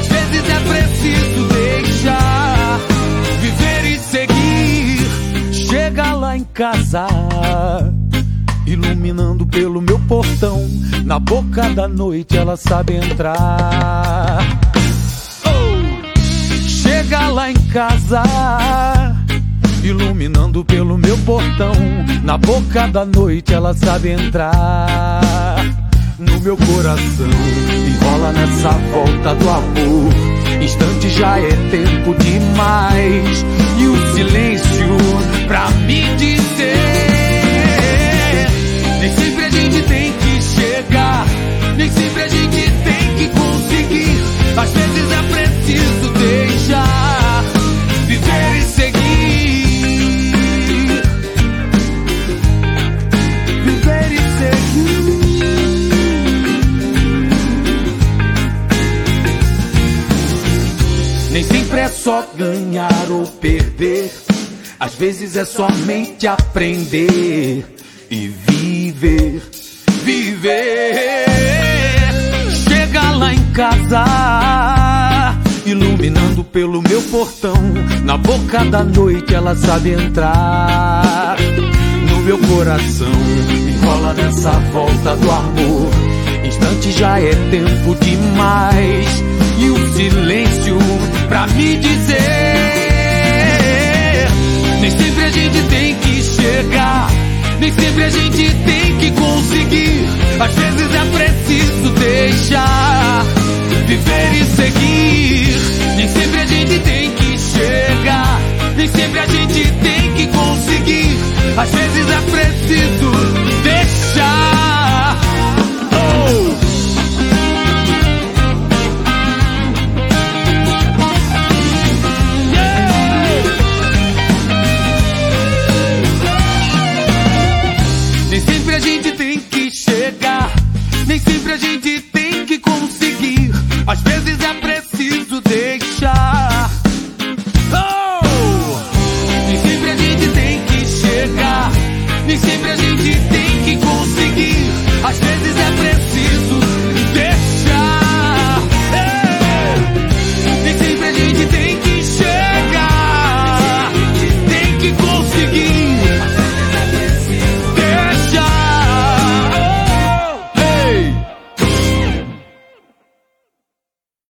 Às vezes é preciso deixar viver e seguir. Chega lá em casa, iluminando pelo meu portão. Na boca da noite ela sabe entrar. Chega lá em casa, iluminando pelo meu portão. Na boca da noite ela sabe entrar no meu coração. Enrola nessa volta do amor. Instante já é tempo demais. E o silêncio pra me dizer: nem sempre a gente tem que chegar, nem sempre a gente tem que conseguir. Às vezes é preciso deixar viver e seguir. Viver e seguir. Nem sempre é só ganhar ou perder. Às vezes é somente aprender e viver, viver. Chega lá em casa, iluminando pelo meu portão. Na boca da noite ela sabe entrar no meu coração. Enrola nessa volta do amor. Instante já é tempo demais. E o silêncio pra me dizer: nem sempre a gente tem que chegar, nem sempre a gente tem que conseguir. Às vezes é preciso deixar viver e seguir. Nem sempre a gente tem que chegar, nem sempre a gente tem que conseguir. Às vezes é preciso deixar